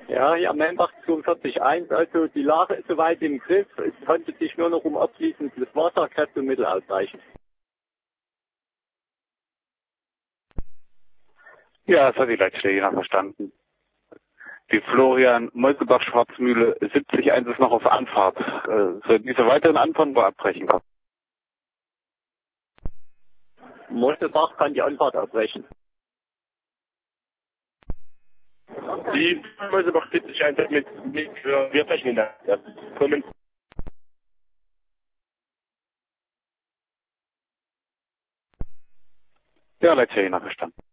Ja, hier am Membach 42.1, also die Lage ist soweit im Griff. Es handelt sich nur noch um abfließendes Wasser, Kräfte und Mittel ausreichend. Ja, das hat die Leitstelle verstanden. Die Florian-Molkebach-Schwarzmühle 70.1 ist noch auf Anfahrt. Soll diese weiteren Anfahrten wohl abbrechen? Molkebach kann die Anfahrt abbrechen. Die Molkebach 70.1 mit wir brechen in der kommen. Ja, Leitstelle verstanden.